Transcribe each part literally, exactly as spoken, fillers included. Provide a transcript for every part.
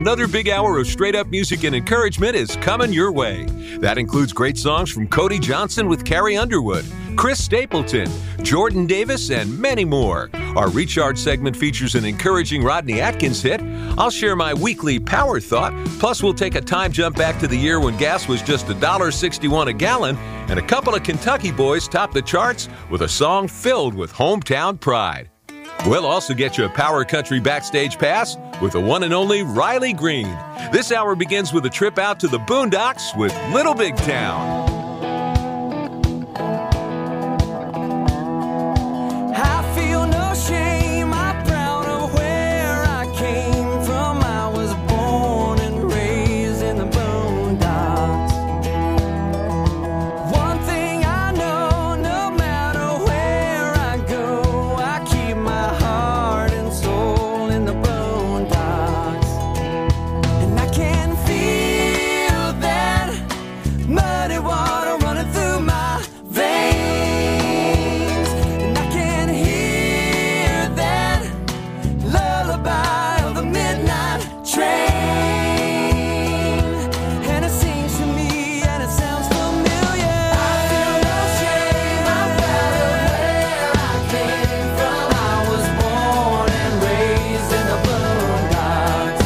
Another big hour of straight-up music and encouragement is coming your way. That includes great songs from Cody Johnson with Carrie Underwood, Chris Stapleton, Jordan Davis, and many more. Our Recharge segment features an encouraging Rodney Atkins hit. I'll share my weekly power thought. Plus, we'll take a time jump back to the year when gas was just one dollar and sixty-one cents a gallon, and a couple of Kentucky boys top the charts with a song filled with hometown pride. We'll also get you a Power Country backstage pass with the one and only Riley Green. This hour begins with a trip out to the Boondocks with Little Big Town. I feel no shame, I'm proud of where I came from. I was born and raised in the Boondocks. One thing I know, no matter where I go, I keep my heart and soul in the Boondocks. And I can feel that muddy water running through my veins. And I can hear that lullaby of the midnight train. And it sings to me and it sounds familiar. I feel no shame, I'm proud of where I came from. I was born and raised in the Boondocks.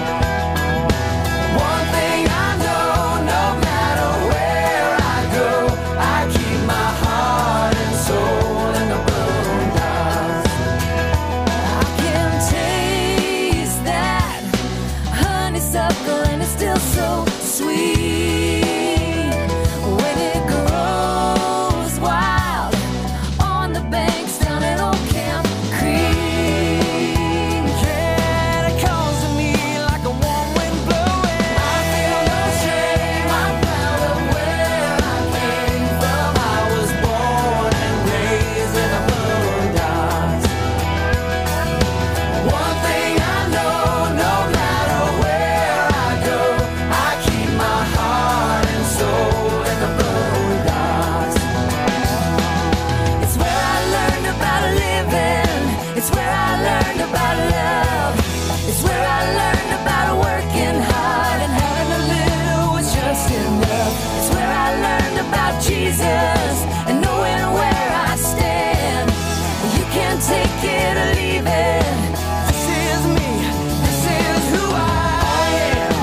One thing I know, no matter where I go, I keep my heart and soul in the Boondocks. I can taste that honeysuckle and it's still so sweet when it grows wild on the banks down at Old Camp Creek. Yeah, it calls to me like a warm wind blowing. I feel no shame, I'm proud of where I came from. I was born and raised in the Boondocks. One thing I know, no matter where I go, I keep my heart and soul in the Boondocks. It's where I learned about living. It's where I learned about love. It's where I learned about working hard and having a little was just enough. It's where I learned about Jesus and knowing where I stand. You can't take it or leave it. This is me. This is who I am.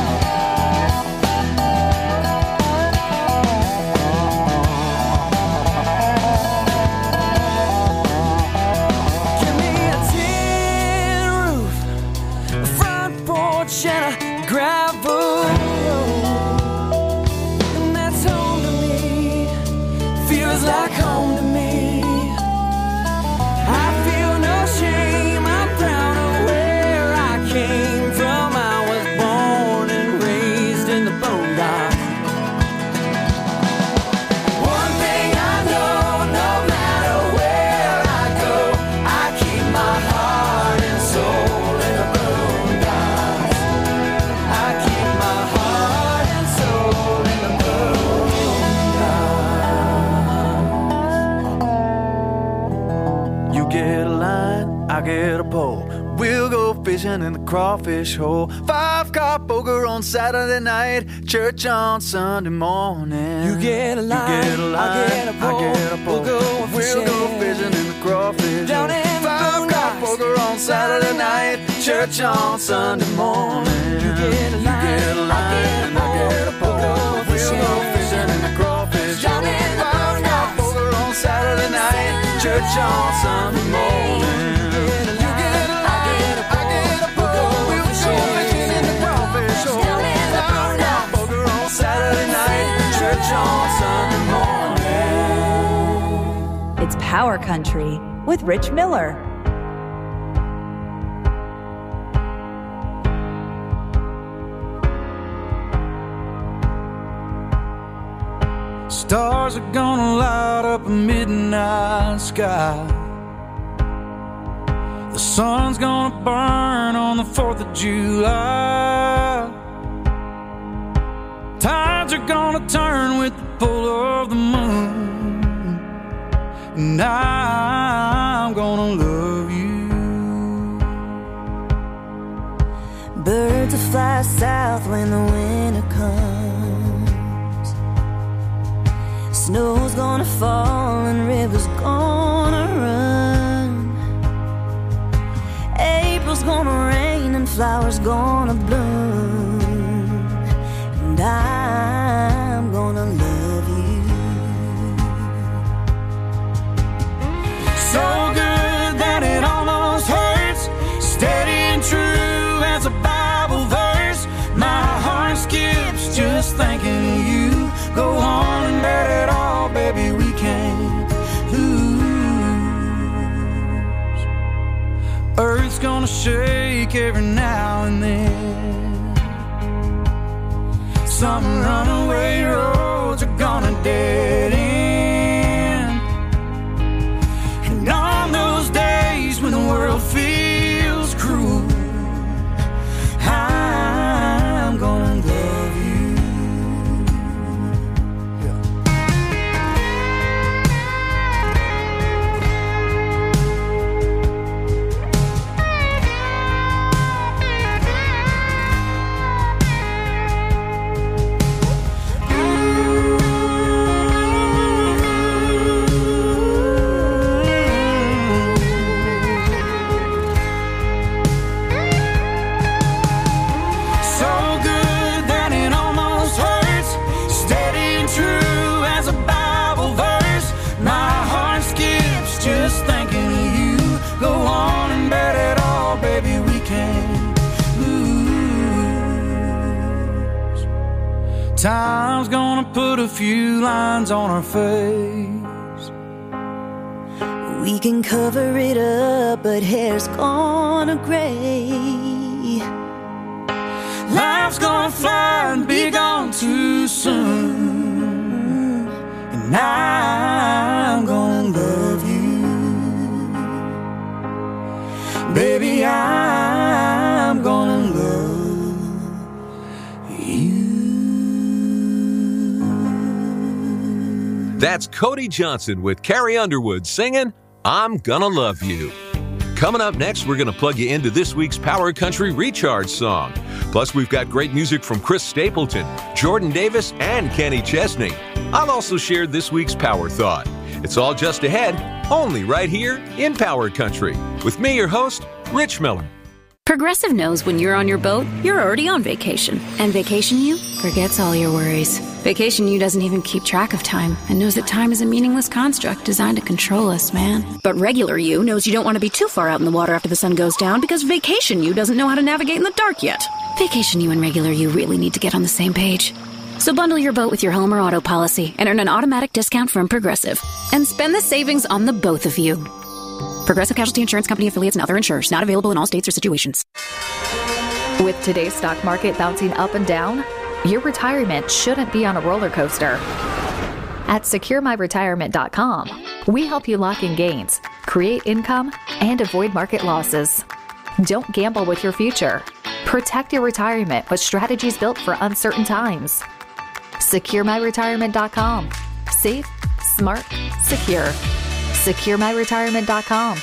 Give me a tin roof, a front porch, and a gravel road, and that's home to me. Feels like home to me. I feel no shame, I'm proud of where I came from. I was born and raised in the Boondocks. One thing I know, no matter where I go, I keep my heart and soul in the Boondocks. I keep my heart and soul in the Boondocks. You get a line, I get a pole. We'll go fishing in the crawfish hole. Five car poker on Saturday night, church on Sunday morning. You get a line, you get a line, I get a pole. I get a pole. We'll go fishing, we'll go fishing in the crawfish down hole. In Five the car poker on Saturday night, church on Sunday morning. You get a line, you get a line, I get a pole. We'll go fishing in the crawfish down in the Five car poker on Saturday night, church on Sunday morning. It's Power Country with Rich Miller. Stars are gonna light up a midnight sky. The sun's gonna burn on the fourth of July. Tides are gonna turn with the pull of the moon, and I'm gonna love you. Birds of fly south when the winter comes. Snow's gonna fall and rivers gonna run. April's gonna rain and flowers gonna bloom. And I'm gonna love you. So good that it almost hurts. Steady and true as a Bible verse. My heart skips just thinking of you. Go on and let it all, baby, we can't lose. Earth's gonna shake every now and then. Some runaway roads are gonna dead end. And on those days when the world feels cruel, I'm gonna love you. Time's gonna put a few lines on our face. We can cover it up, but hair's gonna gray. Life's gonna fly and be gone too soon. And I'm gonna love you. Baby, I'm gonna love you. That's Cody Johnson with Carrie Underwood singing, I'm Gonna Love You. Coming up next, we're going to plug you into this week's Power Country Recharge song. Plus, we've got great music from Chris Stapleton, Jordan Davis, and Kenny Chesney. I'll also share this week's Power Thought. It's all just ahead, only right here in Power Country. With me, your host, Rich Miller. Progressive knows when you're on your boat, you're already on vacation. And Vacation You forgets all your worries. Vacation You doesn't even keep track of time and knows that time is a meaningless construct designed to control us, man. But Regular You knows you don't want to be too far out in the water after the sun goes down because Vacation You doesn't know how to navigate in the dark yet. Vacation You and Regular You really need to get on the same page. So bundle your boat with your home or auto policy and earn an automatic discount from Progressive. And spend the savings on the both of you. Progressive Casualty Insurance Company affiliates and other insurers. Not available in all states or situations. With today's stock market bouncing up and down, your retirement shouldn't be on a roller coaster. At secure my retirement dot com, we help you lock in gains, create income, and avoid market losses. Don't gamble with your future. Protect your retirement with strategies built for uncertain times. secure my retirement dot com. Safe, smart, secure. secure my retirement dot com.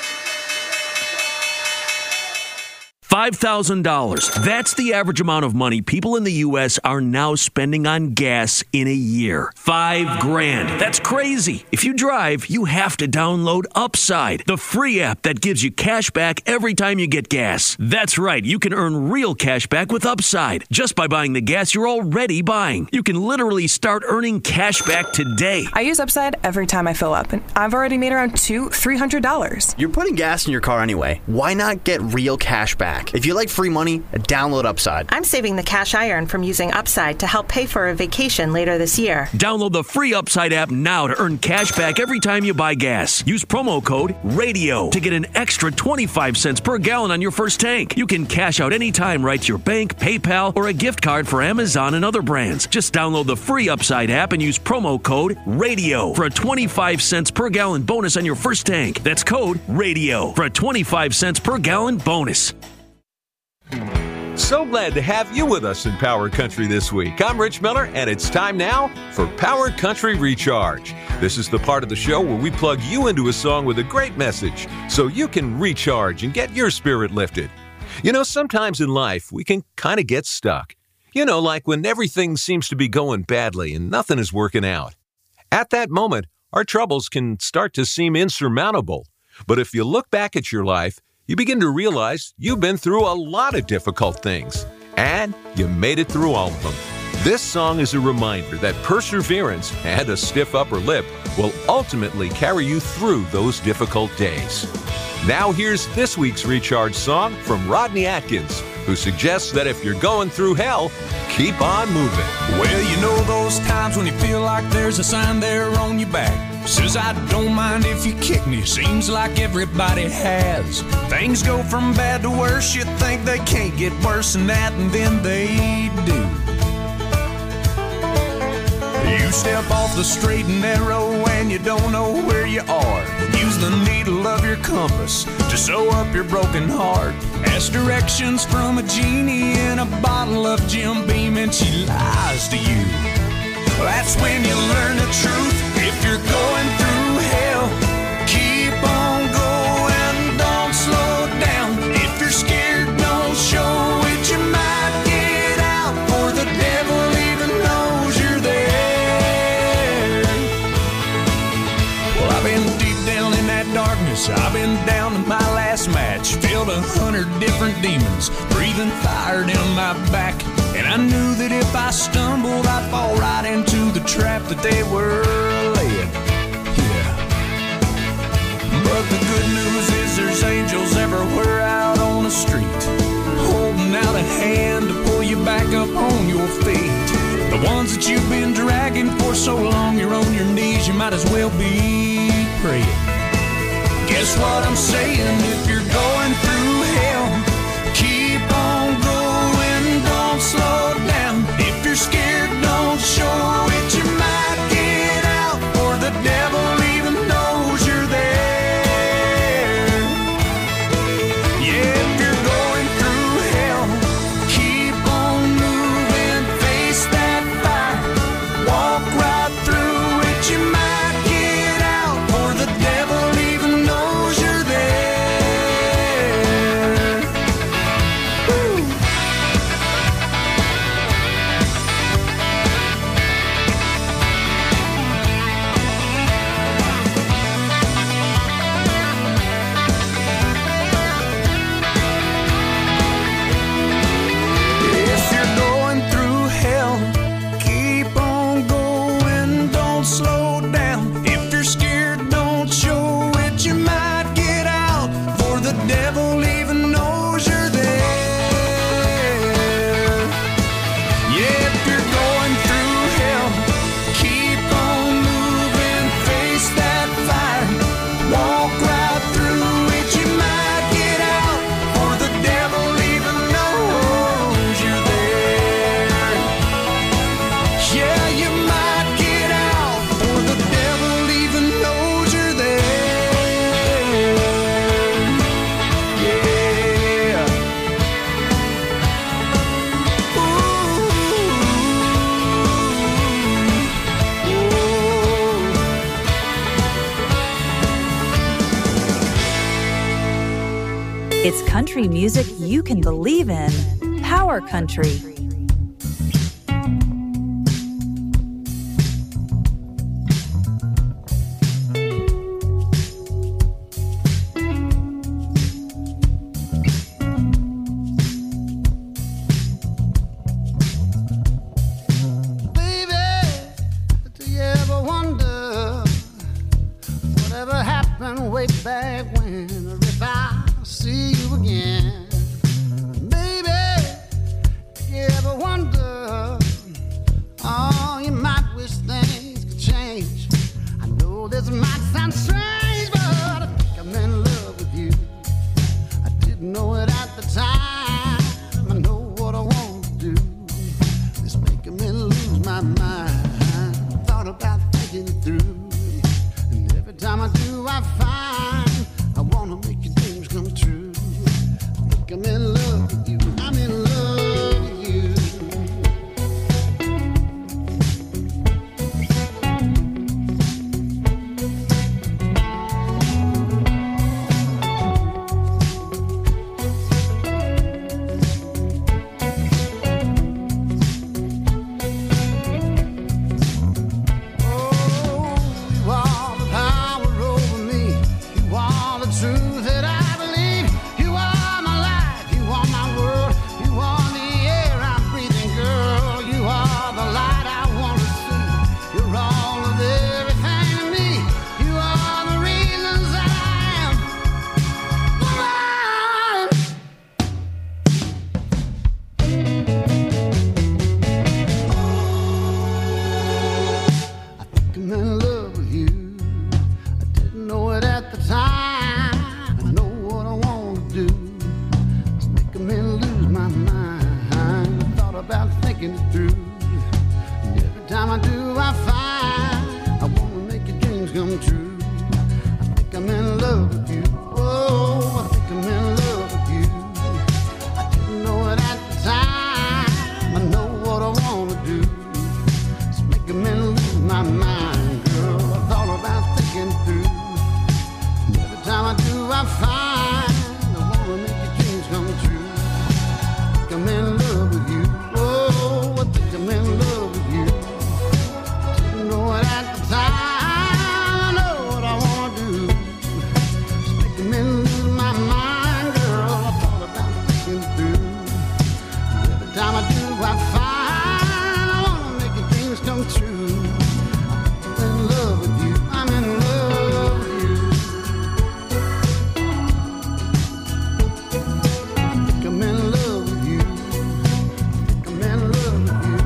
five thousand dollars. That's the average amount of money people in the U S are now spending on gas in a year. Five grand. That's crazy. If you drive, you have to download Upside, the free app that gives you cash back every time you get gas. That's right. You can earn real cash back with Upside just by buying the gas you're already buying. You can literally start earning cash back today. I use Upside every time I fill up, and I've already made around two, three hundred dollars. You're putting gas in your car anyway. Why not get real cash back? If you like free money, download Upside. I'm saving the cash I earn from using Upside to help pay for a vacation later this year. Download the free Upside app now to earn cash back every time you buy gas. Use promo code RADIO to get an extra twenty-five cents per gallon on your first tank. You can cash out anytime right to your bank, PayPal, or a gift card for Amazon and other brands. Just download the free Upside app and use promo code RADIO for a twenty-five cents per gallon bonus on your first tank. That's code RADIO for a twenty-five cents per gallon bonus. So glad to have you with us in Power Country this week. I'm Rich Miller, and it's time now for Power Country Recharge. This is the part of the show where we plug you into a song with a great message so you can recharge and get your spirit lifted. You know, sometimes in life, we can kind of get stuck. You know, like when everything seems to be going badly and nothing is working out. At that moment, our troubles can start to seem insurmountable. But if you look back at your life, you begin to realize you've been through a lot of difficult things. And you made it through all of them. This song is a reminder that perseverance and a stiff upper lip will ultimately carry you through those difficult days. Now here's this week's Recharge song from Rodney Atkins, who suggests that if you're going through hell, keep on moving. Well, you know those times when you feel like there's a sign there on your back. Says, I don't mind if you kick me. Seems like everybody has. Things go from bad to worse. You think they can't get worse than that, and then they do. You step off the straight and narrow and you don't know where you are. Use the needle of your compass to sew up your broken heart. Ask directions from a genie in a bottle of Jim Beam and she lies to you. That's when you learn the truth. If you're going through hell, keep on going, don't slow down. If you're scared, don't show it. You might get out, for the devil even knows you're there. Well, I've been deep down in that darkness. I've been down to my last match. Filled a hundred different demons, breathing fire down my back. And I knew that if I stumbled, I'd fall right into the trap that they were laying. Yeah. But the good news is there's angels everywhere out on the street, holding out a hand to pull you back up on your feet. The ones that you've been dragging for so long, you're on your knees, you might as well be praying. Guess what I'm saying? If you're going through hell, keep on going, don't slow down. If you're scared, don't show it. You might get out, for the devil even knows you're there. Yeah, if you're going through hell, keep on moving, face that fire, walk right through it. You might get out, for the devil even knows you're there. Woo. If you're going through hell, keep on going, don't slow down. If you're scared, don't show it. You might get out, for the devil even knows you're there. Yeah, if you're going through hell, keep on moving, face that fire, walk right through it. You might get out, for the devil even knows you're there. Yeah, you might get out, for the devil even knows you're there. Yeah. It's country music you can believe in. Power Country. Baby, do you ever wonder whatever happened way back when, or if I see you again? Baby, do you ever wonder, oh, you might wish things could change. I know this might sound strange, but I think I'm in love with you. I didn't know it at the time. I know what I want to do. It's making me lose my mind. Thought about thinking it through, and every time I do, I find I wanna make your dreams come true. about thinking it through. And every time I do, I find I want to make your dreams come true. I think I'm in love with you. Oh, I think I'm in love with you. I didn't know it at the time. I know what I want to do. It's making me lose my mind, girl. I thought about thinking it through. And every time I do, I find I want to make your dreams come true. I think I'm in love with you. Oh, I think I'm in love with you. Didn't know it at the time. I know what I want to do. It's making me lose my mind, girl. I thought about thinking through. And every time I do, I find I want to make your dreams come true. I'm in love with you. I'm in love with you. I think I'm in love with you. I think I'm in love with you.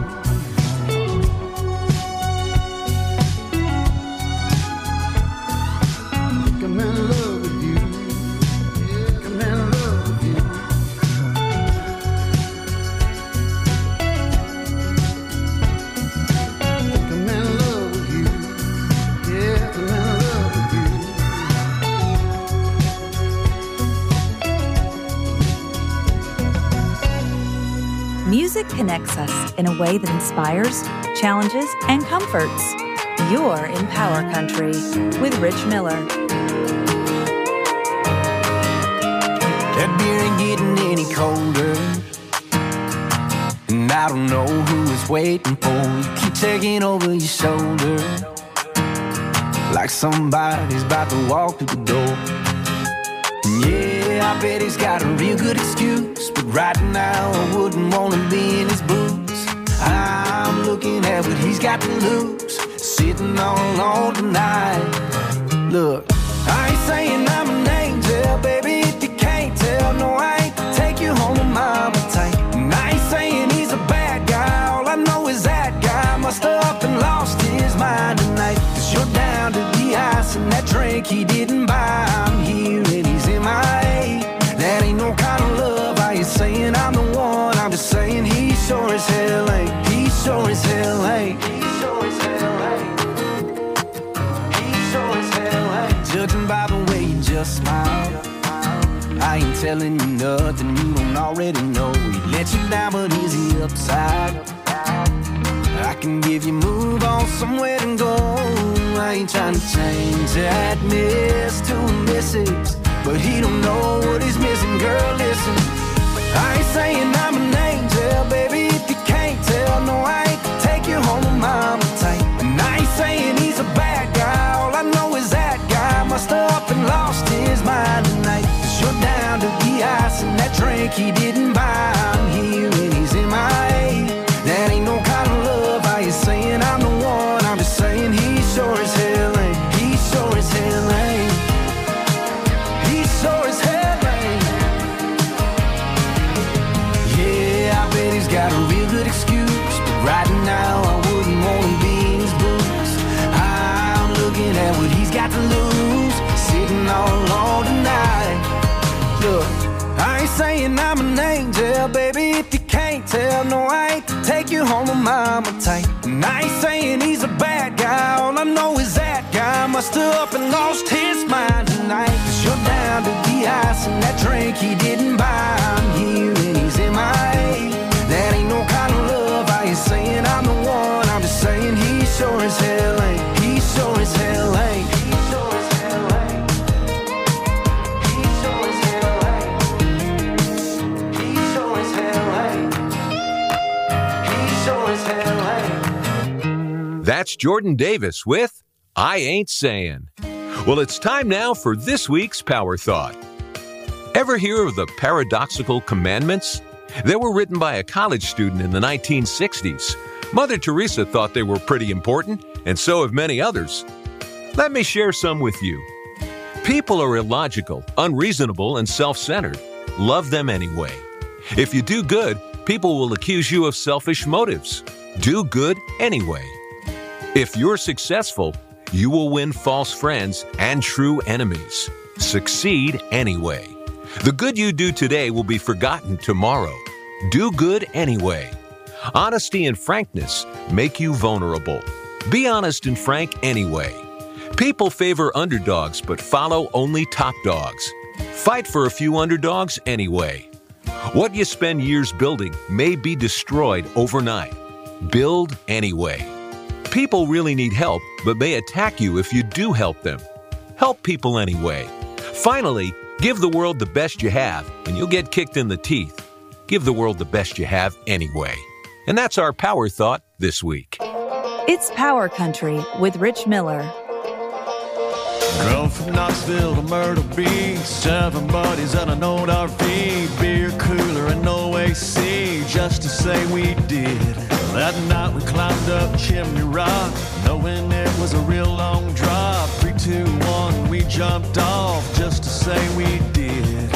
I think I'm in love with you. Yeah, I'm in love with you. I think I'm in love with you. Yeah, I'm in love with you. Music connects us in a way that inspires, challenges, and comforts. You're in Power Country with Rich Miller. That beer ain't getting any colder, and I don't know who it's waiting for. You keep taking over your shoulder, like somebody's about to walk through the door. And yeah, I bet he's got a real good excuse, but right now I wouldn't want to be in his boots. I'm looking at what he's got to lose, sitting all alone tonight. Look, I ain't saying I'm an angel, baby, if you can't tell. No, I ain't to take you home to mama tight. And I ain't saying he's a bad guy, all I know is that guy must have up and lost his mind tonight. Cause you're down to the ice and that drink he didn't buy. I'm here and he's in my A. That ain't no kind of love. I ain't saying I'm the one, I'm just saying he sure as hell ain't. He sure as hell ain't. He sure as hell ain't. He sure as hell ain't. Judging by the way you just smile, I ain't telling you nothing you don't already know. He let you down, but is he upside? I can give you move on somewhere to go. I ain't trying to change that miss to a missus, but he don't know what he's missing. Girl, listen, I ain't saying I'm an angel, baby, if you can't tell. No, I ain't to take you home to mama tight. And I ain't saying he's a bad guy, all I know is that guy must have up and lost his mind tonight. Cause you're down to the ice and that drink he didn't buy. I'm here and he's in my A. That ain't no kind of love. I ain't saying I'm the one, I'm just saying he sure as hell ain't. He sure as hell ain't. He sure as hell ain't. Yeah, I bet he's got a real good excuse, but right now I wouldn't want to be in his boots. I'm looking at what he's got to lose, sitting all alone tonight. Look, I ain't saying I'm an angel, baby, if you can't tell. No, I ain't to take you home to mama tight. And I ain't saying he's a bad guy, all I know is that guy must have up and lost his mind tonight. Cause you're down to the ice and that drink he didn't buy. I'm here and he's in my A. That ain't no kind of love. I ain't saying I'm the one, I'm just saying he sure as hell ain't. He sure as hell ain't. He sure as hell ain't. He sure as hell ain't. He sure as hell ain't. He sure as hell ain't. That's Jordan Davis with I Ain't Saying. Well, it's time now for this week's Power Thought. Ever hear of the paradoxical commandments? They were written by a college student in the nineteen sixties. Mother Teresa thought they were pretty important, and so have many others. Let me share some with you. People are illogical, unreasonable, and self-centered. Love them anyway. If you do good, people will accuse you of selfish motives. Do good anyway. If you're successful, you will win false friends and true enemies. Succeed anyway. The good you do today will be forgotten tomorrow. Do good anyway. Honesty and frankness make you vulnerable. Be honest and frank anyway. People favor underdogs but follow only top dogs. Fight for a few underdogs anyway. What you spend years building may be destroyed overnight. Build anyway. People really need help, but may attack you if you do help them. Help people anyway. Finally, give the world the best you have, and you'll get kicked in the teeth. Give the world the best you have anyway. And that's our Power Thought this week. It's Power Country with Rich Miller. Drove from Knoxville to Myrtle Beach, seven buddies and an old R V, beer cooler and no A C, just to say we did. That night we climbed up Chimney Rock, knowing it was a real long drop. Three, two, one, we jumped off, just to say we did.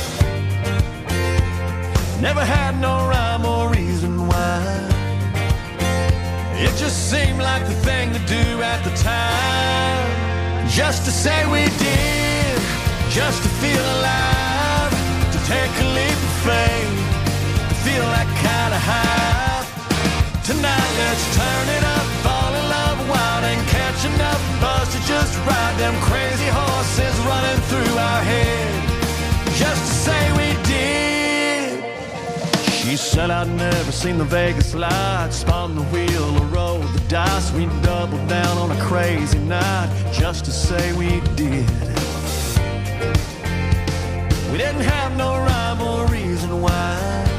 Never had no rhyme or reason why. It just seemed like the thing to do at the time. Just to say we did, just to feel alive, to take a leap of faith, to feel that kind of high. Tonight let's turn it up, fall in love wild and catch enough buzz to just ride them crazy horses running through our head. Just to say we did. She said I'd never seen the Vegas lights, spun the wheel or rolled the dice. We doubled down on a crazy night, just to say we did. We didn't have no rhyme or reason why.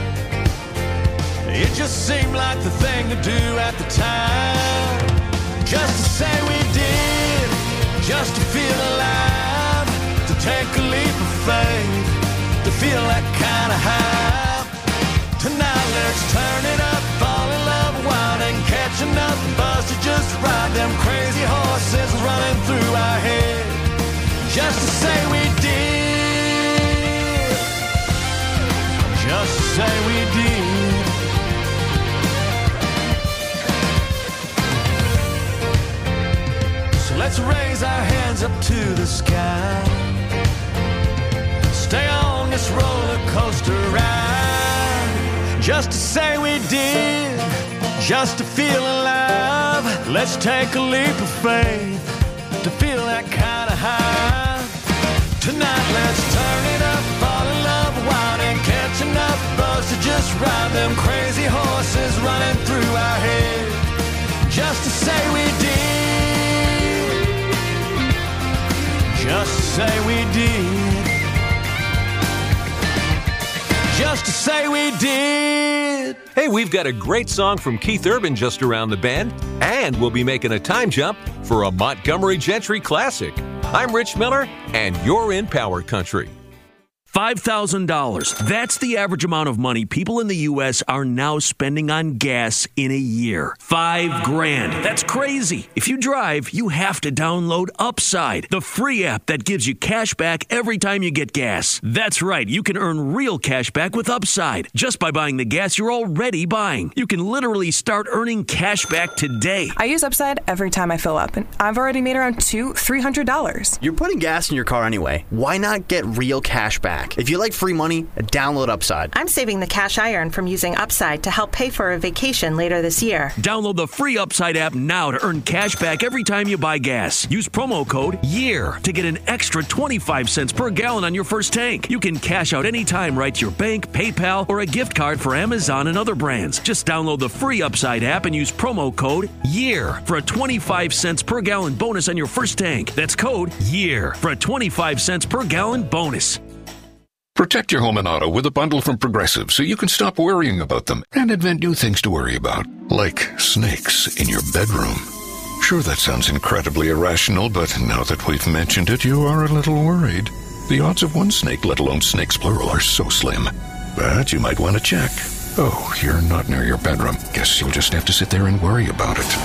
It just seemed like the thing to do at the time. Just to say we did, just to feel alive, to take a leap of faith, to feel that kind of high. Tonight let's turn it up, fall in love wild and catch enough buzz to just ride them crazy horses running through our head. Just to say we did, just to say we did. So let's raise our hands up to the sky, stay on this roller coaster ride. Just to say we did, just to feel alive. Let's take a leap of faith, to feel that kind of high. Tonight let's turn it up, fall in love wild and catch enough buzz to just ride them crazy horses running through our head. Just to say we did, just to say we did. Just to say we did. Hey, we've got a great song from Keith Urban just around the bend, and we'll be making a time jump for a Montgomery Gentry classic. I'm Rich Miller, and you're in Power Country. five thousand dollars. That's the average amount of money people in the U S are now spending on gas in a year. Five grand. That's crazy. If you drive, you have to download Upside, the free app that gives you cash back every time you get gas. That's right. You can earn real cash back with Upside just by buying the gas you're already buying. You can literally start earning cash back today. I use Upside every time I fill up, and I've already made around two, three hundred dollars. You're putting gas in your car anyway. Why not get real cash back? If you like free money, download Upside. I'm saving the cash I earn from using Upside to help pay for a vacation later this year. Download the free Upside app now to earn cash back every time you buy gas. Use promo code YEAR to get an extra twenty-five cents per gallon on your first tank. You can cash out anytime right to your bank, PayPal, or a gift card for Amazon and other brands. Just download the free Upside app and use promo code YEAR for a twenty-five cents per gallon bonus on your first tank. That's code YEAR for a twenty-five cents per gallon bonus. Protect your home and auto with a bundle from Progressive so you can stop worrying about them and invent new things to worry about, like snakes in your bedroom. Sure, that sounds incredibly irrational, but now that we've mentioned it, you are a little worried. The odds of one snake, let alone snakes plural, are so slim. But you might want to check. Oh, you're not near your bedroom. Guess you'll just have to sit there and worry about it.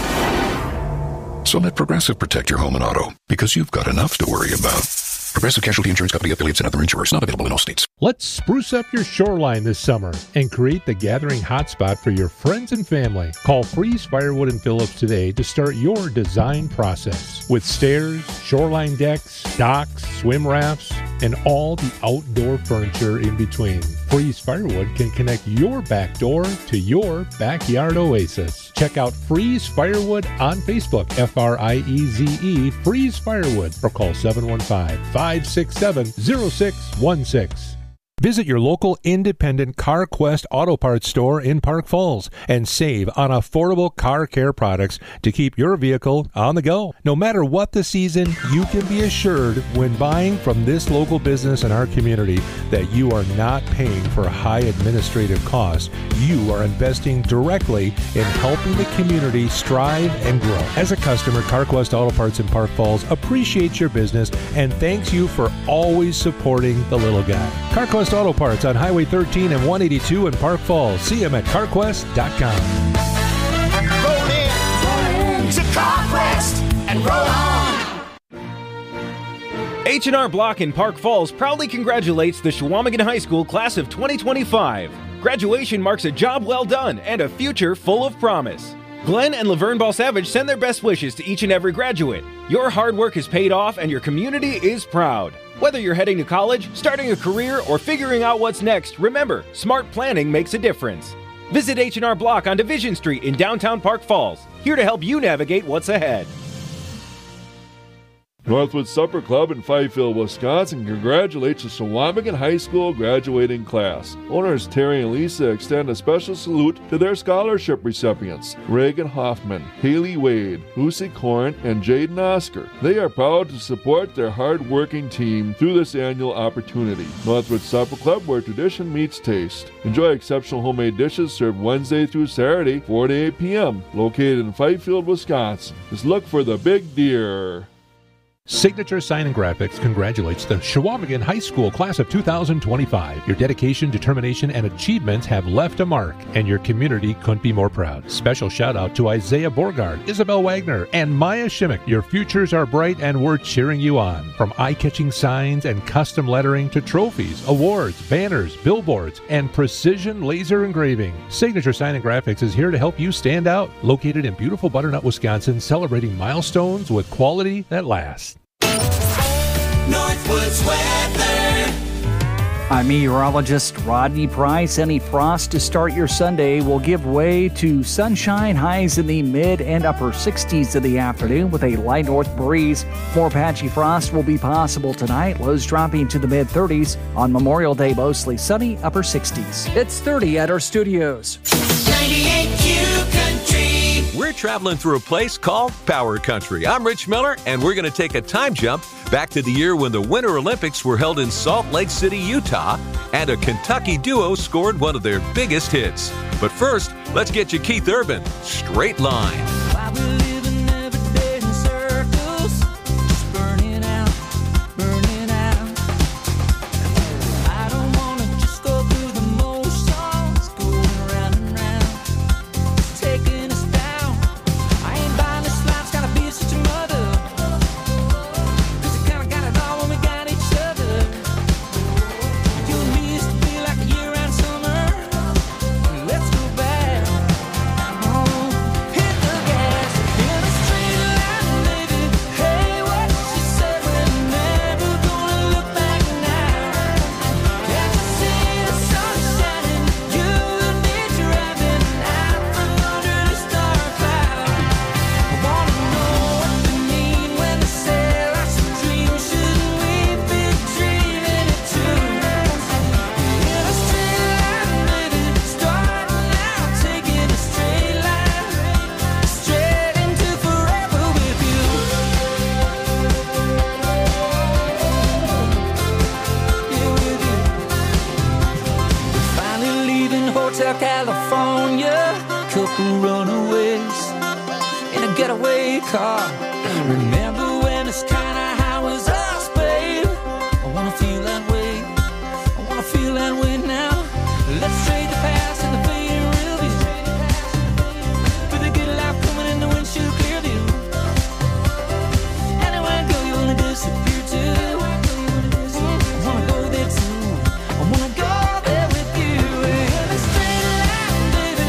So let Progressive protect your home and auto, because you've got enough to worry about. Progressive Casualty Insurance Company affiliates and other insurers not available in all states. Let's spruce up your shoreline this summer and create the gathering hotspot for your friends and family. Call Freeze Firewood and Phillips today to start your design process. With stairs, shoreline decks, docks, swim rafts, and all the outdoor furniture in between. Freeze Firewood can connect your back door to your backyard oasis. Check out Freeze Firewood on Facebook, F R I E Z E, Freeze Firewood, or call seven one five, five six seven, zero six one six. Visit your local independent CarQuest Auto Parts store in Park Falls and save on affordable car care products to keep your vehicle on the go. No matter what the season, you can be assured when buying from this local business in our community that you are not paying for high administrative costs. You are investing directly in helping the community strive and grow. As a customer, CarQuest Auto Parts in Park Falls appreciates your business and thanks you for always supporting the little guy. CarQuest Auto Parts on Highway thirteen and one eighty-two in Park Falls. See them at carquest dot com. Roll in, roll in to CarQuest and roll on. H and R Block in Park Falls proudly congratulates the Chequamegon High School class of twenty twenty-five. Graduation marks a job well done and a future full of promise. Glenn and Laverne Balsavage send their best wishes to each and every graduate. Your hard work is paid off and your community is proud. Whether you're heading to college, starting a career, or figuring out what's next, remember, smart planning makes a difference. Visit H and R Block on Division Street in downtown Park Falls, here to help you navigate what's ahead. Northwood Supper Club in Fifield, Wisconsin congratulates the Chequamegon High School graduating class. Owners Terry and Lisa extend a special salute to their scholarship recipients, Reagan Hoffman, Haley Wade, Lucy Corn, and Jaden Oscar. They are proud to support their hard-working team through this annual opportunity. Northwood Supper Club, where tradition meets taste. Enjoy exceptional homemade dishes served Wednesday through Saturday, four to eight p.m., located in Fifield, Wisconsin. Just look for the big deer. Signature Sign and Graphics congratulates the Chequamegon High School class of two thousand twenty-five. Your dedication, determination, and achievements have left a mark, and your community couldn't be more proud. Special shout out to Isaiah Borgard, Isabel Wagner, and Maya Shimmick. Your futures are bright, and we're cheering you on. From eye-catching signs and custom lettering to trophies, awards, banners, billboards, and precision laser engraving, Signature Sign and Graphics is here to help you stand out. Located in beautiful Butternut, Wisconsin, celebrating milestones with quality that lasts. Northwood's weather. I'm meteorologist Rodney Price. Any frost to start your Sunday will give way to sunshine, highs in the mid and upper sixties in the afternoon with a light north breeze. More patchy frost will be possible tonight, lows dropping to the mid thirties. On Memorial Day, mostly sunny, upper sixties. It's thirty at our studios. ninety-eight Q Country. We're traveling through a place called Power Country. I'm Rich Miller, and we're going to take a time jump back to the year when the Winter Olympics were held in Salt Lake City, Utah, and a Kentucky duo scored one of their biggest hits. But first, let's get you Keith Urban, Straight Line.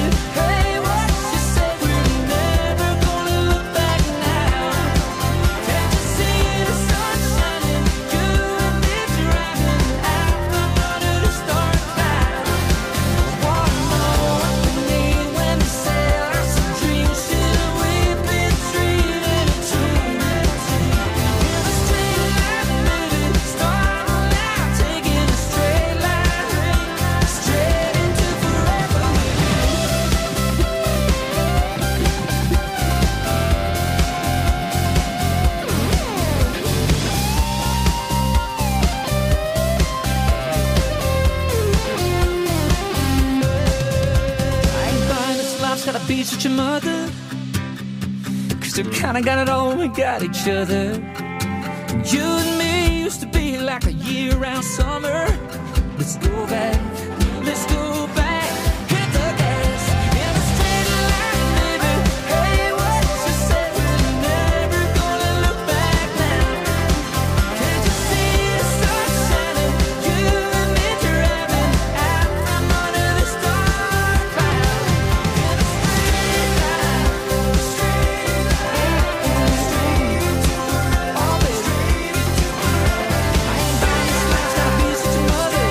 Hey, life's gotta be such a mother, 'cause we kinda got it all, we got each other. You and me used to be like a year-round summer. Let's go back, let's go back, hit the gas in a straight line, baby. Hey, what you said, we're never gonna look back now. Can't you see the sun shining, you and me driving out from under the star cloud in a straight line, straight line, straight to all the straight to I ain't buying this life's gotta be such a mother.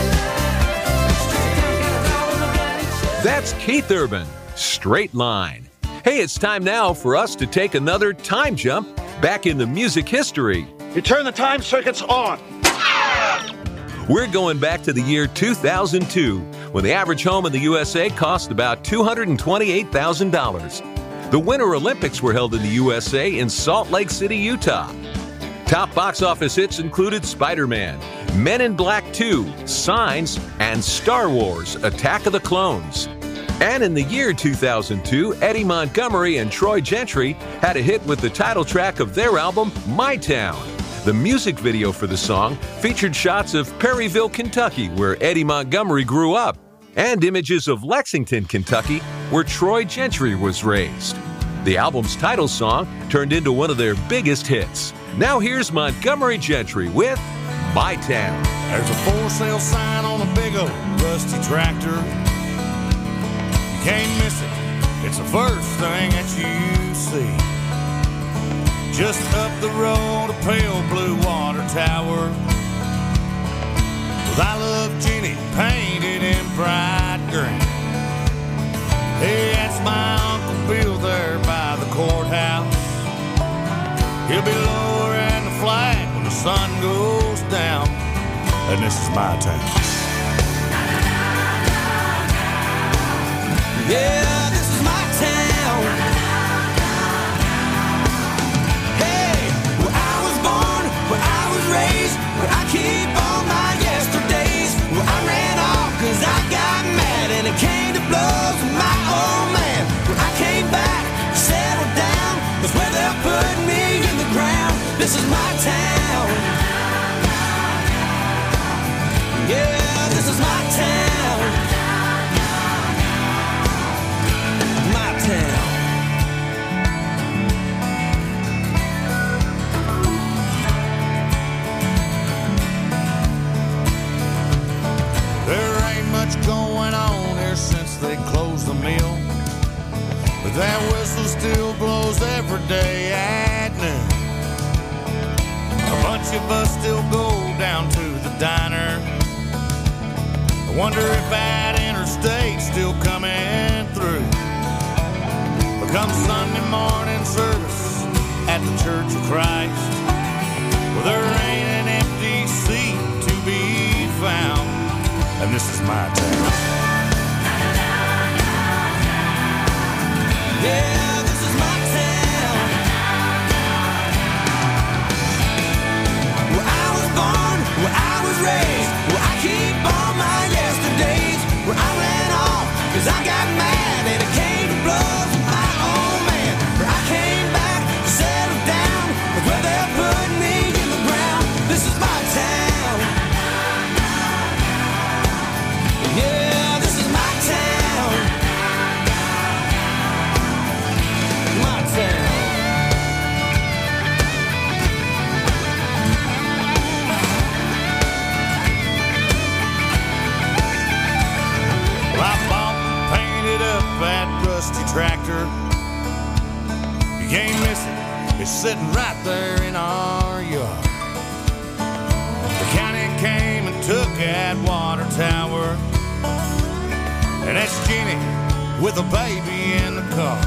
That's Keith Urban, Straight Line. Hey, it's time now for us to take another time jump back in the music history. You turn the time circuits on. We're going back to the year two thousand two, when the average home in the U S A cost about two hundred twenty-eight thousand dollars. The Winter Olympics were held in the U S A in Salt Lake City, Utah. Top box office hits included Spider-Man, Men in Black two, Signs, and Star Wars: Attack of the Clones. And in the year two thousand two, Eddie Montgomery and Troy Gentry had a hit with the title track of their album, My Town. The music video for the song featured shots of Perryville, Kentucky, where Eddie Montgomery grew up, and images of Lexington, Kentucky, where Troy Gentry was raised. The album's title song turned into one of their biggest hits. Now here's Montgomery Gentry with My Town. There's a for sale sign on a big old rusty tractor. You can't miss it, it's the first thing that you see. Just up the road, a pale blue water tower with I Love Jenny painted in bright green. Hey, that's my Uncle Bill there by the courthouse. He'll be lowering the flag when the sun goes down. And this is my town. Yeah, this is my town. Hey, where I was born, where I was raised, where I keep all my yesterdays, where I ran off cause I got mad and it came to blows with my old man. Where I came back, settled down, that's where they'll put me in the ground. This is my town. Yeah, this is my town. My town. There ain't much going on here since they closed the mill, but that whistle still blows every day at noon. A bunch of us still go down to the diner. I wonder if that interstate's still coming through. But come Sunday morning service at the Church of Christ, well, there ain't an empty seat to be found. And this is my town. Yeah, this is my town. Where I was born, where I was raised, where I keep all my yesterdays, where I ran off cause I got mad and it came to blows with my old man. Where I came back, settled down, with where they're putting me in the ground. This is my town. Yeah, this is my town. My town. Well, I bought and painted up that rusty tractor. You can't miss it, it's sitting right there in our yard. The county came and took that water tower, and that's Jenny with a baby in the car.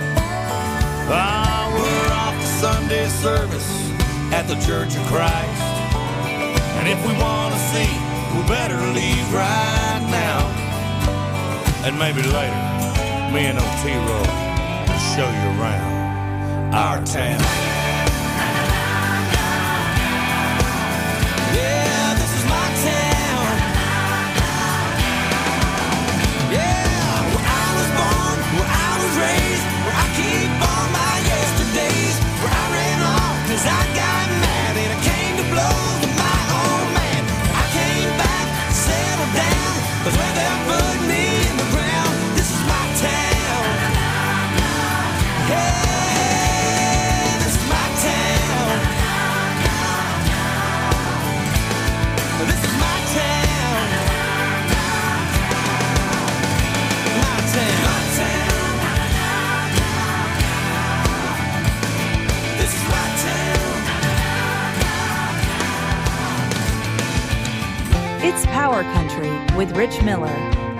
Ah, we're off to Sunday service at the Church of Christ, and if we want to see, we better leave right now. And maybe later, me and Otero will show you around our town. Yeah, this is my town. Yeah, where I was born, where I Power Country with Rich Miller.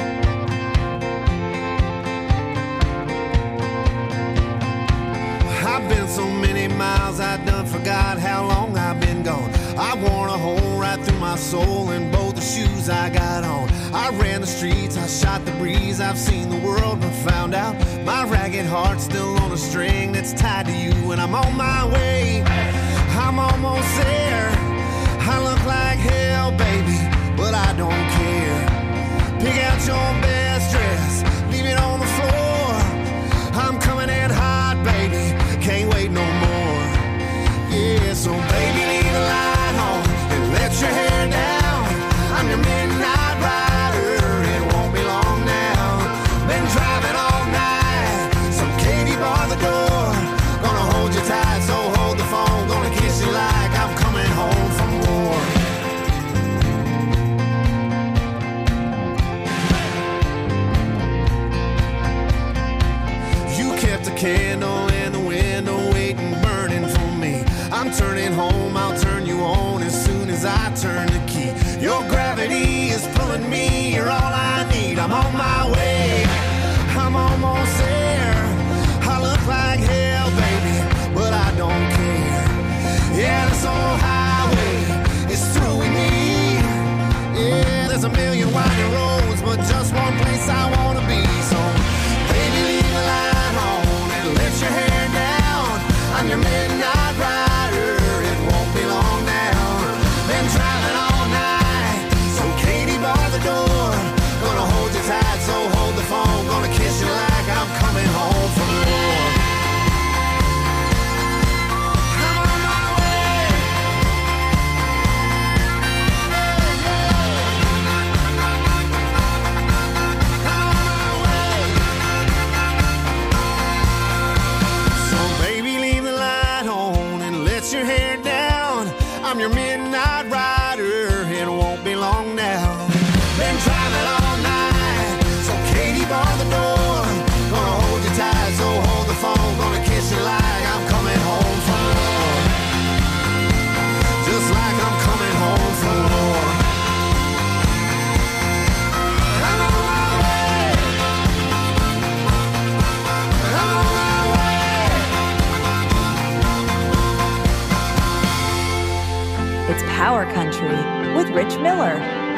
I've been so many miles, I done forgot how long I've been gone. I worn a hole right through my soul in both the shoes I got on. I ran the streets, I shot the breeze, I've seen the world but found out my ragged heart's still on a string that's tied to you. And I'm on my way, I'm almost there. I look like hell, baby, but I don't care. Pick out your best dress, leave it on the floor. I'm coming in hot, baby, can't wait no more. Yeah, so baby, leave the light on and let your hair down. I'm your midnight rider, it won't be long now. Been driving all night, so Katie bar the door. Gonna hold you tight, so hold the phone. Gonna kiss you like I'm coming home from war. You kept a candle in the window, waiting, burning for me. I'm turning home, I'll turn you on as soon as I turn the key. Your gravity is pulling me, you're all I need. I'm on my way, I'm almost there. I look like hell, baby, but I don't care. Yeah, this old highway is through with me. Yeah, there's a million winding roads, but just one place I wanna be. So, baby, leave the light on and let your hair down. I'm your midnight rider, it won't be long now. Been driving all night, so Katie bar the door. Gonna hold you tight, so hold the phone. Gonna kiss you like I'm coming home from war. I'm on my way. So baby, leave the light on and let your hair down. I'm your midnight rider, it won't be long now. Been driving all night, so Katie bar the door. Gonna hold you tight, so hold the phone. Gonna kiss you like I'm coming home from war. Just like I'm coming home from war. I'm on my way. I'm on my way. It's Power Country with Rich Miller.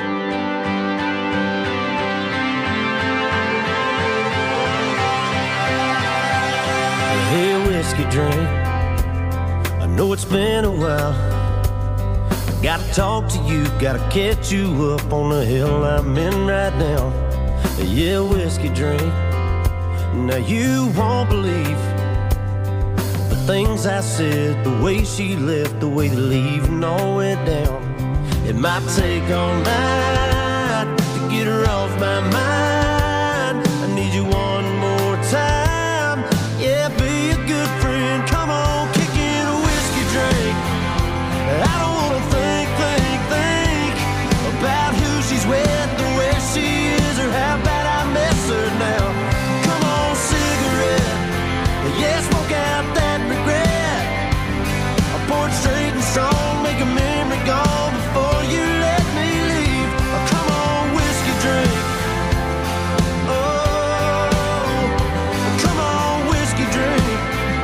Hey, whiskey drink, I know it's been a while. I gotta talk to you, gotta catch you up on the hill I'm in right now. Yeah, whiskey drink, now you won't believe the things I said, the way she left, the way the leaving all went down. It might take all night to get her off my mind. I need you one more time. Yeah, be a good friend. Come on, kick in a whiskey drink. I don't wanna think, think, think about who she's with, or where she is, or how bad I miss her now. Come on, cigarette. Yeah, smoke out that regret. I pour it straight and strong, make a memory gone before you let me leave. Oh, come on, whiskey drink. Oh, come on, whiskey drink.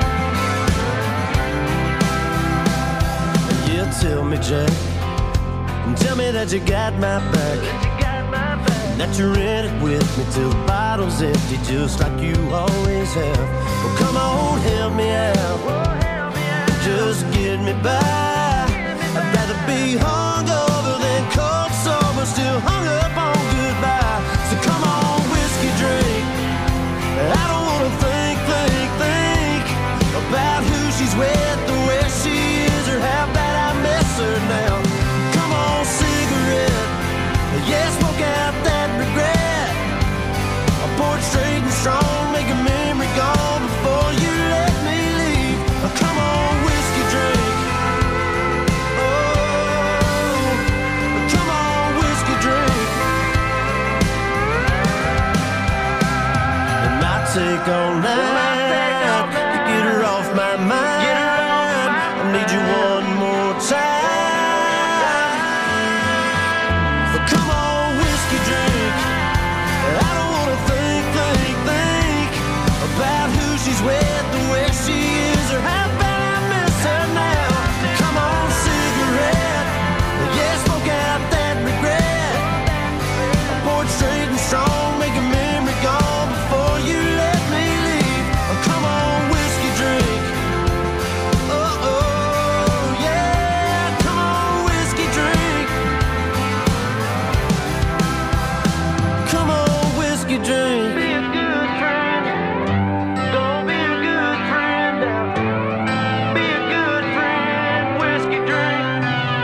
Yeah, tell me, Jack, tell me that you got my back, that you're in it with me till the bottle's empty, just like you always have. Well, come on, help me out, just get me by. I'd rather be hungover than cold sober, still hung up on goodbye. So come on, whiskey drink. I don't wanna think, think, think about who she's with, or where she is, or how bad I miss her now. Come on, cigarette. Yeah, smoke out that regret. I pour it straight and strong, make a memory gone before you let me leave. Oh, come on, whiskey drink. Oh, come on, whiskey drink. It might take all night to get her off my mind. I need you one more time. Come on, she's with the way she is, or how bad I miss her now. Come on, cigarette, yeah, smoke out that regret. Pour it straight and strong, make a memory gone before you let me leave. Oh, come on, whiskey drink. Oh, oh, yeah, come on, whiskey drink. Come on, whiskey drink. Be a good friend. Don't be a good friend. Be a good friend. Whiskey drink.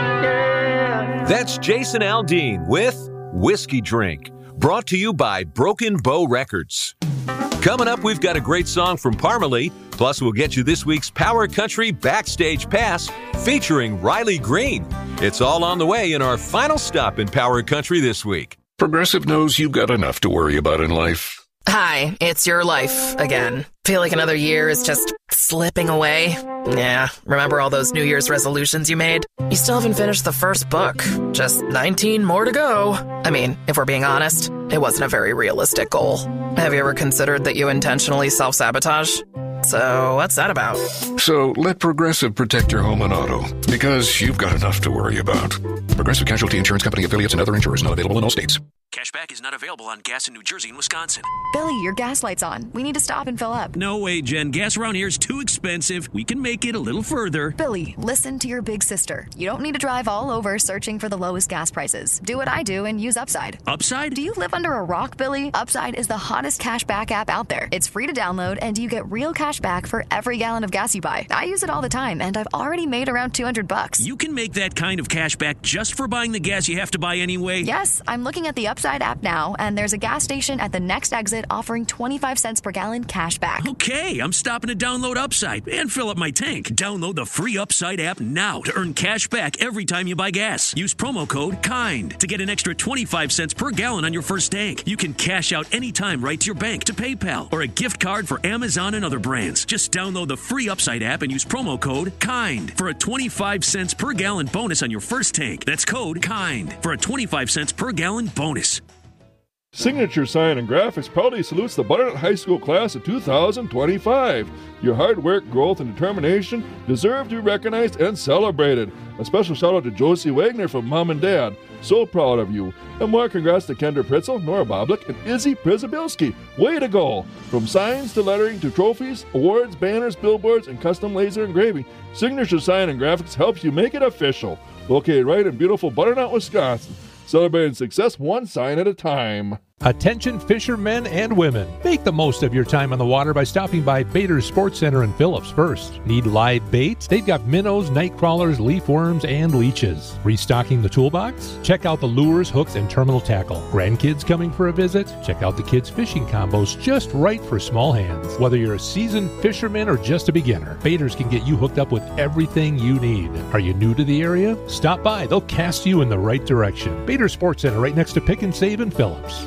Yeah. That's Jason Aldean with Whiskey Drink, brought to you by Broken Bow Records. Coming up, we've got a great song from Parmalee, plus we'll get you this week's Power Country Backstage Pass featuring Riley Green. It's all on the way in our final stop in Power Country this week. Progressive knows you've got enough to worry about in life. Hi, it's your life again. Feel like another year is just slipping away? Yeah, remember all those New Year's resolutions you made? You still haven't finished the first book. Just nineteen more to go. I mean, if we're being honest, it wasn't a very realistic goal. Have you ever considered that you intentionally self-sabotage? So, what's that about? So, let Progressive protect your home and auto, because you've got enough to worry about. Progressive Casualty Insurance Company affiliates and other insurers not available in all states. Cashback is not available on gas in New Jersey and Wisconsin. Billy, your gas light's on. We need to stop and fill up. No way, Jen. Gas around here is too expensive. We can make it a little further. Billy, listen to your big sister. You don't need to drive all over searching for the lowest gas prices. Do what I do and use Upside. Upside? Do you live under a rock, Billy? Upside is the hottest cashback app out there. It's free to download, and you get real cash back for every gallon of gas you buy. I use it all the time, and I've already made around two hundred bucks. You can make that kind of cash back just for buying the gas you have to buy anyway? Yes, I'm looking at the Upside app now, and there's a gas station at the next exit offering twenty-five cents per gallon cash back. Okay, I'm stopping to download Upside and fill up my tank. Download the free Upside app now to earn cash back every time you buy gas. Use promo code KIND to get an extra twenty-five cents per gallon on your first tank. You can cash out anytime right to your bank, to PayPal, or a gift card for Amazon and other brands. Just download the free Upside app and use promo code KIND for a twenty-five cents per gallon bonus on your first tank. That's code KIND for a twenty-five cents per gallon bonus. Signature Sign and Graphics proudly salutes the Butternut High School class of two thousand twenty-five. Your hard work, growth, and determination deserve to be recognized and celebrated. A special shout out to Josie Wagner from Mom and Dad. So proud of you. And more congrats to Kendra Pritzel, Nora Boblik, and Izzy Prizabilski. Way to go! From signs to lettering to trophies, awards, banners, billboards, and custom laser engraving, Signature Sign and Graphics helps you make it official. Located right in beautiful Butternut, Wisconsin. Celebrating success one sign at a time. Attention fishermen and women. Make the most of your time on the water by stopping by Bader's Sports Center in Phillips first. Need live baits? They've got minnows, night crawlers, leaf worms, and leeches. Restocking the toolbox? Check out the lures, hooks, and terminal tackle. Grandkids coming for a visit? Check out the kids' fishing combos just right for small hands. Whether you're a seasoned fisherman or just a beginner, Bader's can get you hooked up with everything you need. Are you new to the area? Stop by. They'll cast you in the right direction. Bader's Sports Center right next to Pick and Save in Phillips.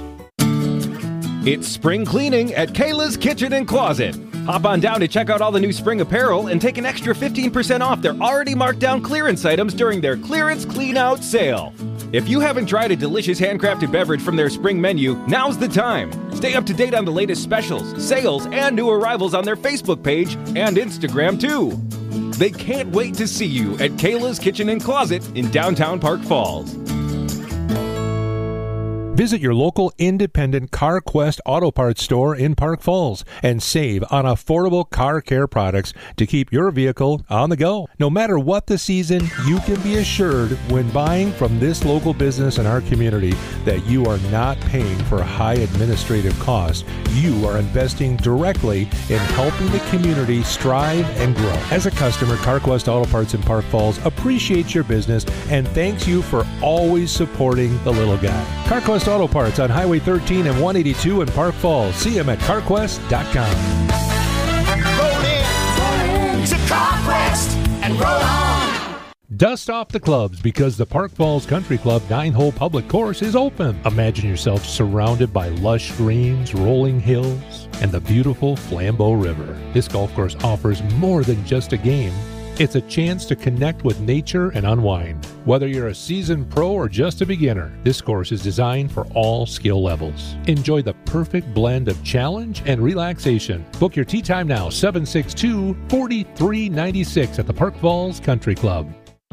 It's spring cleaning at Kayla's Kitchen and Closet. Hop on down to check out all the new spring apparel and take an extra fifteen percent off their already marked down clearance items during their clearance clean out sale. If you haven't tried a delicious handcrafted beverage from their spring menu, now's the time. Stay up to date on the latest specials, sales, and new arrivals on their Facebook page and Instagram too. They can't wait to see you at Kayla's Kitchen and Closet in downtown Park Falls. Visit your local independent CarQuest Auto Parts store in Park Falls and save on affordable car care products to keep your vehicle on the go. No matter what the season, you can be assured when buying from this local business in our community that you are not paying for high administrative costs. You are investing directly in helping the community strive and grow. As a customer, CarQuest Auto Parts in Park Falls appreciates your business and thanks you for always supporting the little guy. CarQuest Auto Parts on Highway thirteen and one eighty-two in Park Falls. See them at carquest dot com. Roll in, roll in to CarQuest and roll on. Dust off the clubs because the Park Falls Country Club nine-hole public course is open. Imagine yourself surrounded by lush greens, rolling hills, and the beautiful Flambeau River. This golf course offers more than just a game. It's a chance to connect with nature and unwind. Whether you're a seasoned pro or just a beginner, this course is designed for all skill levels. Enjoy the perfect blend of challenge and relaxation. Book your tee time now, seven six two, four three nine six at the Park Falls Country Club.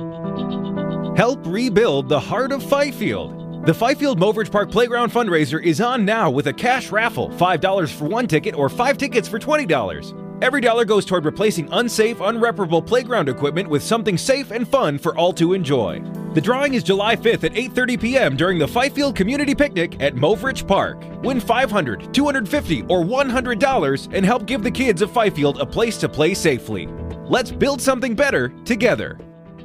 Help rebuild the heart of Fifield. The Fifield Mouveridge Park Playground fundraiser is on now with a cash raffle, five dollars for one ticket or five tickets for twenty dollars. Every dollar goes toward replacing unsafe, unreparable playground equipment with something safe and fun for all to enjoy. The drawing is July fifth at eight thirty p.m. during the Fifield Community Picnic at Mouveridge Park. Win five hundred dollars, two hundred fifty dollars, or one hundred dollars and help give the kids of Fifield a place to play safely. Let's build something better together.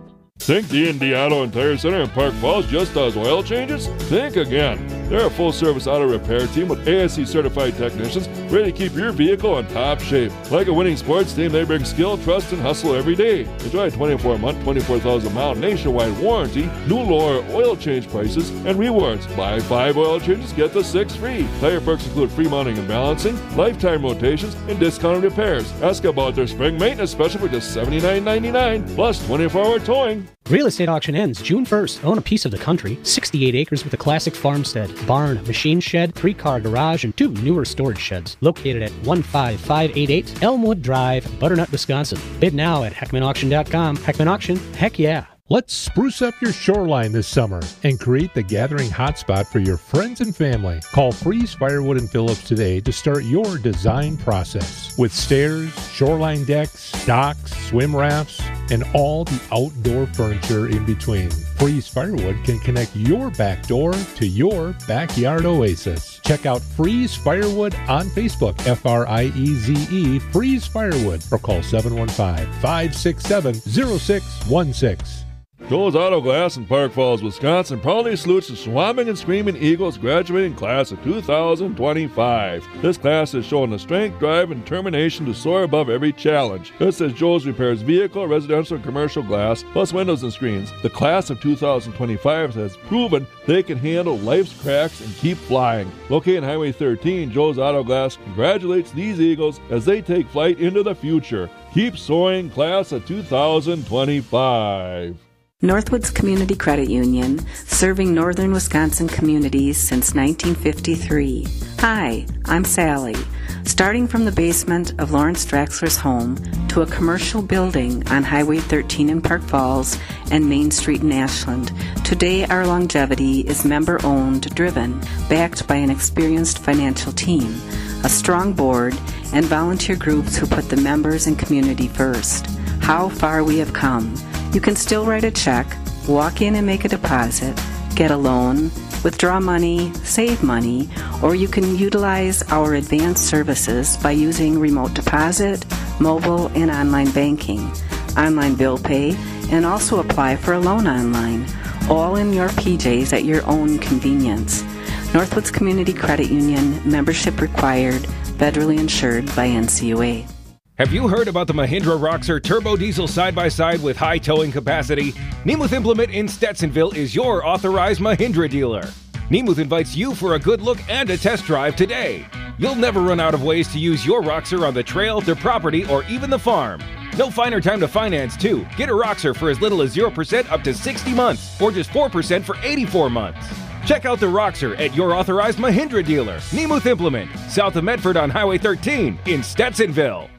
Think D and D Auto and Tire Center in Park Falls just does oil changes? Think again. They're a full-service auto repair team with A S C-certified technicians ready to keep your vehicle in top shape. Like a winning sports team, they bring skill, trust, and hustle every day. Enjoy a twenty-four month, twenty-four thousand mile nationwide warranty, new lower oil change prices, and rewards. Buy five oil changes, get the six free. Tire perks include free mounting and balancing, lifetime rotations, and discounted repairs. Ask about their spring maintenance special for just seventy-nine ninety-nine, plus twenty-four hour towing. Real estate auction ends June first. Own a piece of the country. sixty-eight acres with a classic farmstead, barn, machine shed, three-car garage, and two newer storage sheds. Located at one five five eight eight Elmwood Drive, Butternut, Wisconsin. Bid now at heckman auction dot com. Heckman Auction, heck yeah. Let's spruce up your shoreline this summer and create the gathering hotspot for your friends and family. Call Freeze Firewood and Phillips today to start your design process. With stairs, shoreline decks, docks, swim rafts, and all the outdoor furniture in between, Freeze Firewood can connect your back door to your backyard oasis. Check out Freeze Firewood on Facebook, F R I E Z E, Freeze Firewood, or call seven one five, five six seven, zero six one six. Joe's Auto Glass in Park Falls, Wisconsin proudly salutes the Swamping and Screaming Eagles graduating class of two thousand twenty-five. This class has shown the strength, drive, and determination to soar above every challenge. Just as Joe's repairs vehicle, residential, and commercial glass, plus windows and screens, the class of two thousand twenty-five has proven they can handle life's cracks and keep flying. Located on Highway thirteen, Joe's Auto Glass congratulates these Eagles as they take flight into the future. Keep soaring, class of two thousand twenty-five. Northwoods Community Credit Union, serving northern Wisconsin communities since nineteen fifty-three. Hi, I'm Sally. Starting from the basement of Lawrence Draxler's home to a commercial building on Highway thirteen in Park Falls and Main Street in Ashland, today our longevity is member-owned, driven, backed by an experienced financial team, a strong board, and volunteer groups who put the members and community first. How far we have come. You can still write a check, walk in and make a deposit, get a loan, withdraw money, save money, or you can utilize our advanced services by using remote deposit, mobile, and online banking, online bill pay, and also apply for a loan online, all in your P Js at your own convenience. Northwoods Community Credit Union, membership required, federally insured by N C U A. Have you heard about the Mahindra Roxor Turbo Diesel side-by-side with high towing capacity? Nemuth Implement in Stetsonville is your authorized Mahindra dealer. Nemuth invites you for a good look and a test drive today. You'll never run out of ways to use your Roxor on the trail, their property, or even the farm. No finer time to finance, too. Get a Roxor for as little as zero percent up to sixty months, or just four percent for eighty-four months. Check out the Roxor at your authorized Mahindra dealer, Nemuth Implement, south of Medford on Highway thirteen in Stetsonville.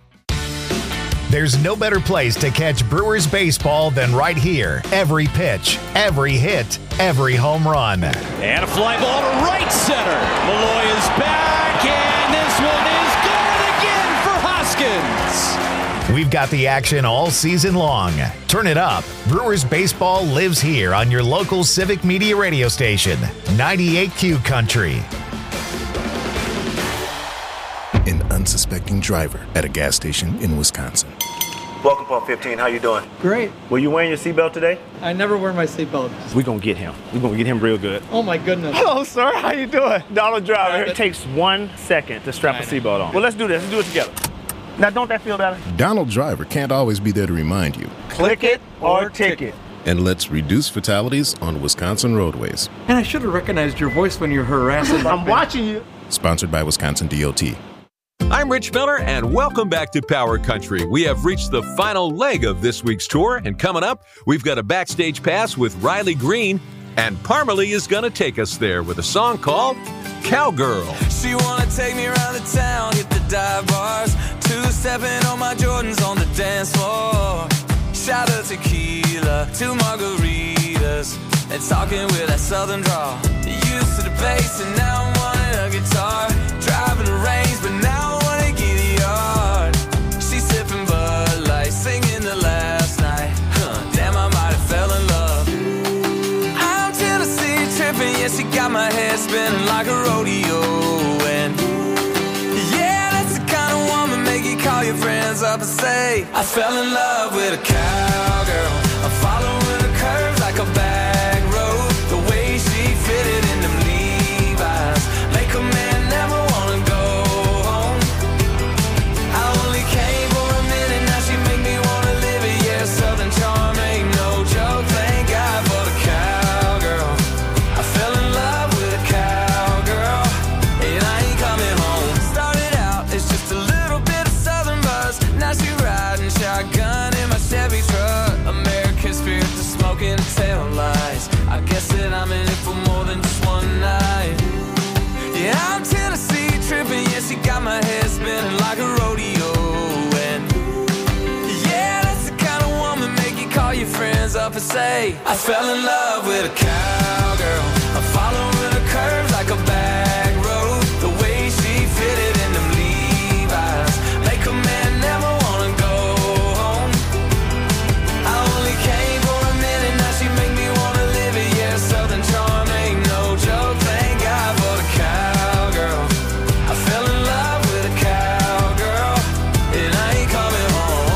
There's no better place to catch Brewers baseball than right here. Every pitch, every hit, every home run. And a fly ball to right center. Malloy is back, and this one is going again for Hoskins. We've got the action all season long. Turn it up. Brewers baseball lives here on your local Civic Media radio station, ninety-eight Q Country. An unsuspecting driver at a gas station in Wisconsin. Welcome, Pump fifteen. How you doing? Great. Were you wearing your seatbelt today? I never wear my seatbelt. We're going to get him. We're going to get him real good. Oh, my goodness. Hello, sir. How you doing? Donald Driver. It takes one second to strap a seatbelt on. Well, let's do this. Let's do it together. Now, don't that feel better? Donald Driver can't always be there to remind you. Click it or ticket. And let's reduce fatalities on Wisconsin roadways. And I should have recognized your voice when you're harassing. I'm watching you. Sponsored by Wisconsin D O T. I'm Rich Miller, and welcome back to Power Country. We have reached the final leg of this week's tour, and coming up, we've got a backstage pass with Riley Green, and Parmalee is going to take us there with a song called Cowgirl. She wanna take me around the town, hit the dive bars, two-stepping on my Jordans on the dance floor. Shot of tequila, two margaritas, and talking with that southern drawl. Used to the bass and now I'm wanting a guitar. Driving the range, but now I wanna get a yard. She's sipping Bud Light, singing the last night. Huh, damn, I might have fell in love. I'm Tennessee tripping, yeah, she got my head spinning like a rodeo. And yeah, that's the kind of woman make you call your friends up and say, I fell in love with a cowgirl. I'm following her curves like a back road. The way she fitted in them Levi's make a man never wanna go home. I only came for a minute, now she make me wanna live it. Yeah, Southern charm ain't no joke. Thank God for the cowgirl. I fell in love with a cowgirl, and I ain't coming home. Started out as just a little bit of Southern buzz. Now she riding shotgun in my Chevy truck. American spirit to smoking tail lights. I guess that I'm in it for more than just one night. Yeah, I'm Tennessee tripping, yeah, she got my head spinning like a rodeo. And yeah, that's the kind of woman make you call your friends up and say, I fell in love with a cowgirl. I'm following her curves like a back road. The way she fitted in them Levi's make a man never wanna go home. I only came for a minute, now she make me wanna live it. Yeah, Southern charm ain't no joke. Thank God for the cowgirl. I fell in love with a cowgirl, and I ain't coming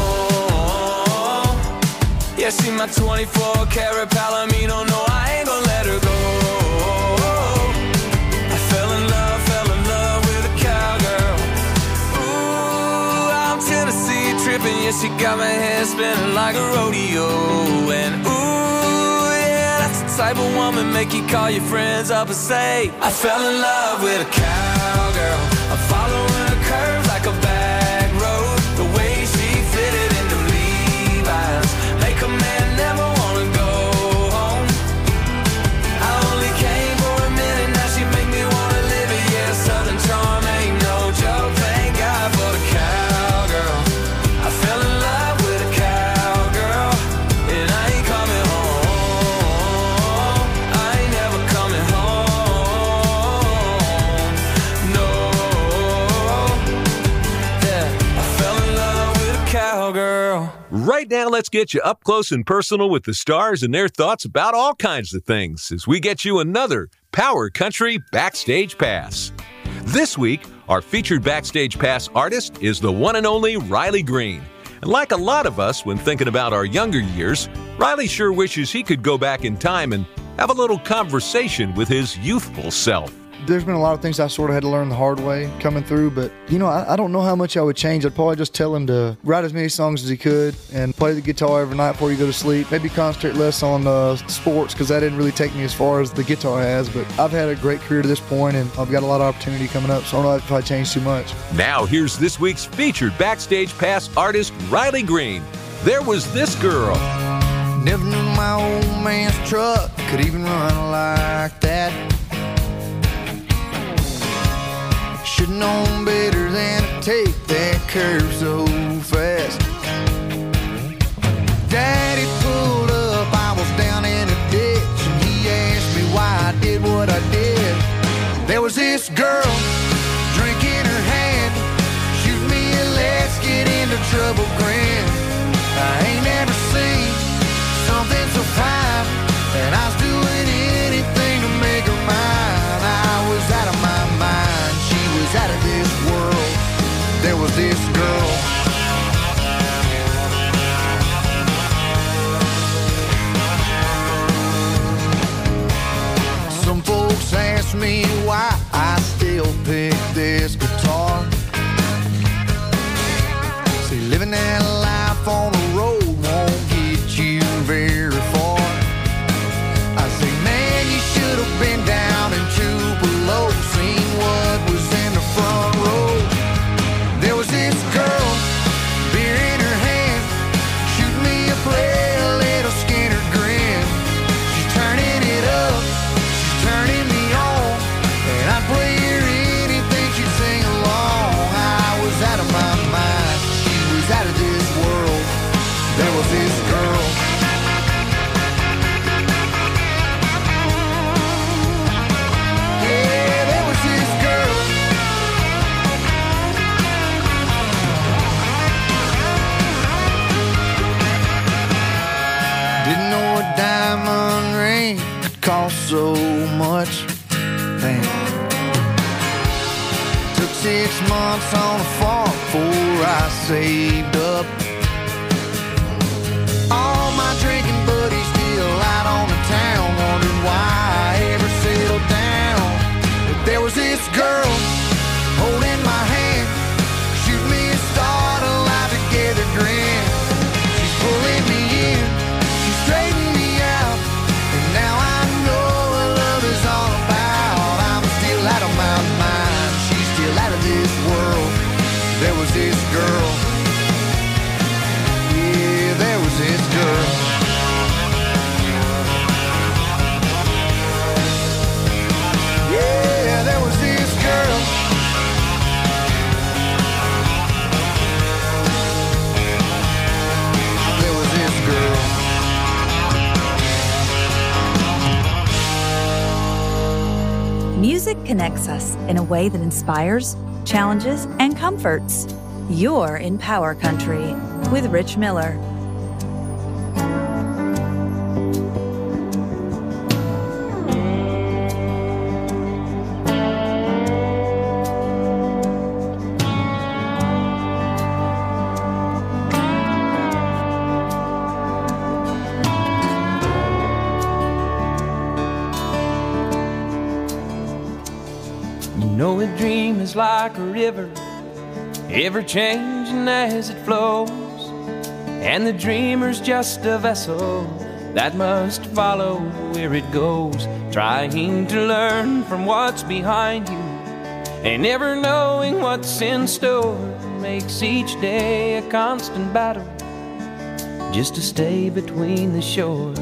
home. Yeah, she my twenty-four karat Palomino. No, I ain't gonna let her go. I fell in love, fell in love with a cowgirl. Ooh, I'm Tennessee tripping, yeah, she got my head spinning like a rodeo. And ooh, yeah, that's the type of woman make you call your friends up and say, I fell in love with a cowgirl. I'm following her curves like a back road. The way she fitted in them Levi's make a man never wanna go home. I only came for a minute, now she make me wanna live it. Yeah, Southern charm ain't no joke. Thank God for the cowgirl. I fell in love with a cowgirl, and I ain't coming home. I ain't never coming home. No. Yeah, I fell in love with a cowgirl. Right now, let's get you up close and personal with the stars and their thoughts about all kinds of things as we get you another Power Country Backstage Pass. This week, our featured Backstage Pass artist is the one and only Riley Green. And like a lot of us when thinking about our younger years, Riley sure wishes he could go back in time and have a little conversation with his youthful self. There's been a lot of things I sort of had to learn the hard way coming through, but, you know, I, I don't know how much I would change. I'd probably just tell him to write as many songs as he could and play the guitar every night before you go to sleep. Maybe concentrate less on uh, sports, because that didn't really take me as far as the guitar has, but I've had a great career to this point, and I've got a lot of opportunity coming up, so I don't know if I changed too much. Now, here's this week's featured Backstage Pass artist, Riley Green. There was this girl. Never knew my old man's truck could even run like that. Should've known better than to take that curve so fast. Daddy pulled up, I was down in a ditch, and he asked me why I did what I did. There was this girl, drink in her hand, shoot me a let's get into trouble grin. I ain't never seen something so fine, and I was doing anything to make her mine. I was out of my mind, she was out of this world. There was this girl. Some folks ask me why I still pick this guitar. See, living that life on the road won't get you very far. I say, man, you should have been down in Tupelo, seen what was in the front row. six months on a farm before I saved up. All my drinking buddies still out on the town, wondering why I ever settled down. But there was this girl holding my hand, shoot me a start alive together grin. She's pulling me in, she's straightening me out, and now I know what love is all about. I'm still out of my mind, she's still out of this world. There was this girl, yeah, there was this girl. Yeah, there was this girl. There was this girl. Music connects us in a way that inspires, challenges, and comforts. You're in Power Country with Rich Miller. You know a dream is like a river, ever changing as it flows, and the dreamer's just a vessel that must follow where it goes, trying to learn from what's behind you and never knowing what's in store makes each day a constant battle just to stay between the shores.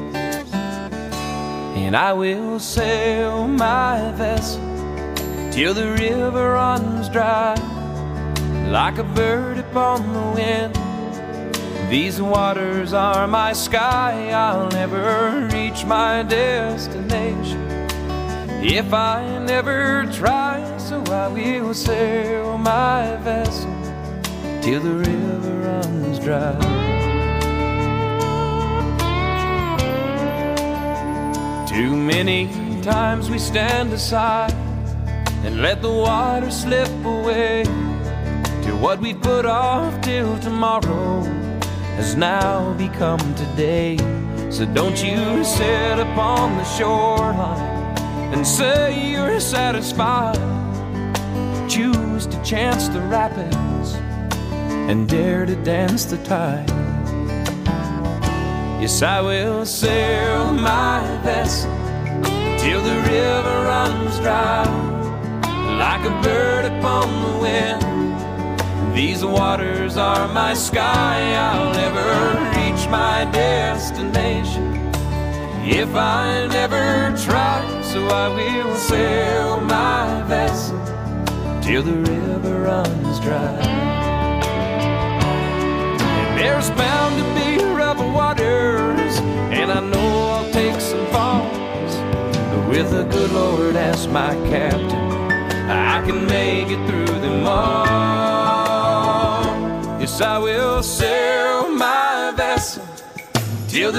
And I will sail my vessel till the river runs dry, like a bird upon the wind. These waters are my sky, I'll never reach my destination if I never try. So I will sail my vessel till the river runs dry. Too many times we stand aside and let the water slip away till what we put off till tomorrow has now become today. So don't you sit upon the shoreline and say you're satisfied. Choose to chance the rapids and dare to dance the tide. Yes, I will sail my vessel till the river runs dry, like a bird upon the wind. These waters are my sky, I'll never reach my destination if I never try. So I will sail my vessel till the river runs dry. And there's bound to be rough waters, and I know I'll take some falls, but with the good Lord as my captain, I can make it through them all. Yes, I will sail my vessel